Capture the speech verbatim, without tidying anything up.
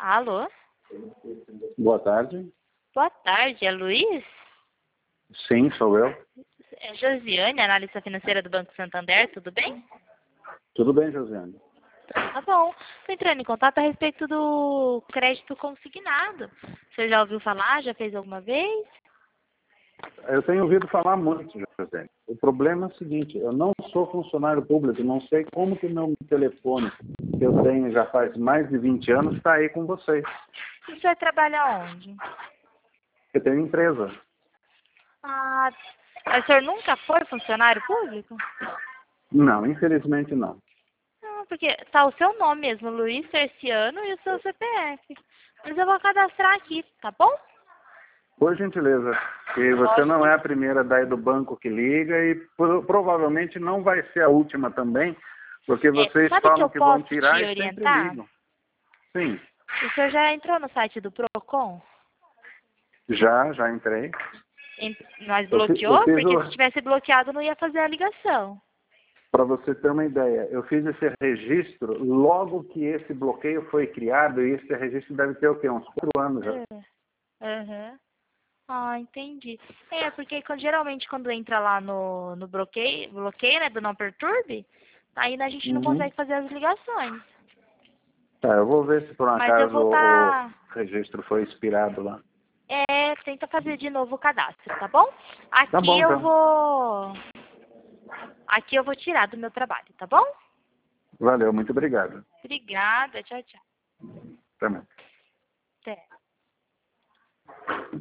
Alô? Boa tarde. Boa tarde, é Luiz? Sim, sou eu. É Josiane, analista financeira do Banco Santander, tudo bem? Tudo bem, Josiane? Tá bom. Estou entrando em contato a respeito do crédito consignado. Você já ouviu falar? Já fez alguma vez? Eu tenho ouvido falar muito, Josiane. O problema é o seguinte, eu não sou funcionário público, não sei como que meu telefone, que eu tenho já faz mais de vinte anos, está aí com vocês. E você trabalha onde? Eu tenho empresa. Ah, mas o senhor nunca foi funcionário público? Não, infelizmente não. Não, porque tá o seu nome mesmo, Luiz Terciano, e o seu C P F. Mas eu vou cadastrar aqui, tá bom? Por gentileza, que você não é a primeira daí do banco que liga e pro- provavelmente não vai ser a última também, porque vocês É, sabe que falam eu que vão posso tirar te e sempre orientar? ligam. Sim, O senhor já entrou no site do Procon? já, já entrei. Em- Nós Eu fi- eu bloqueou? fiz Porque o, se tivesse bloqueado não ia fazer a ligação. Para você ter uma ideia, eu fiz esse registro logo que esse bloqueio foi criado, e esse registro deve ter o quê? Uns quatro anos já. É. Aham. Ah, entendi. É, porque quando- geralmente quando entra lá no, no bloqueio, bloqueio, né, do não perturbe, aí a gente não Uhum. consegue fazer as ligações. Tá, eu vou ver se por um Mas eu acaso vou o, o estar... registro foi expirado lá. É, tenta fazer de novo o cadastro, tá bom? Tá Aqui bom, eu então. vou... Aqui eu vou tirar do meu trabalho, tá bom? Valeu, muito obrigado. Obrigada, tchau, tchau. Até mais. Até.